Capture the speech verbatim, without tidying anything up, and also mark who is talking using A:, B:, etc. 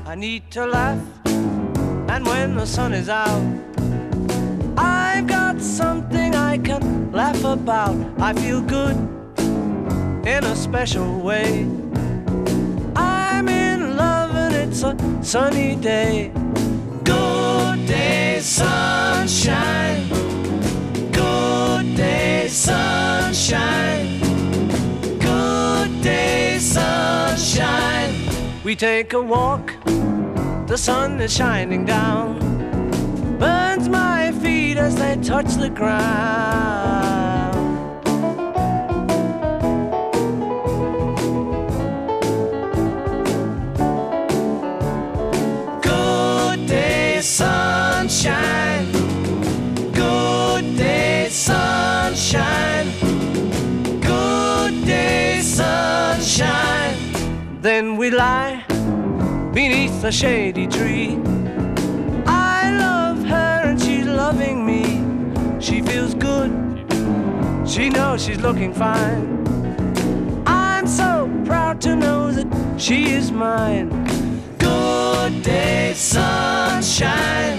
A: I need to laugh, and when the sun is out, I've got something I can laugh about. I feel good in a special way. I'm in love and it's a sunny day. Good day, sunshine. Good day, sunshine. Good day, sunshine. We take a walk, the sun is shining down, burns my feet as they touch the ground. Good day, sunshine. Good day, sunshine. Good day, sunshine. Then we lie beneath a shady tree. I love her and she's loving me. She feels good, she knows she's looking fine. I'm so proud to know that she is mine. Good day, sunshine.